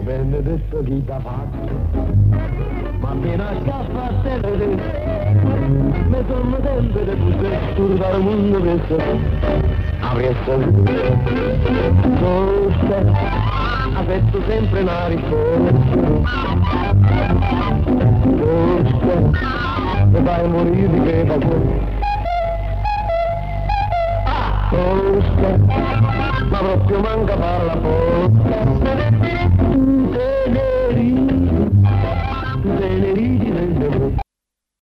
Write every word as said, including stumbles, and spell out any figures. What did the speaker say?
Benedetto chi t'ha fatto, ma appena scappa a te, mi sono sempre di tutto dal mondo questo, avresti forse, aspetto sempre una risposta, forse, mi fai morire di che da questo, forse, ma proprio manca per la forza.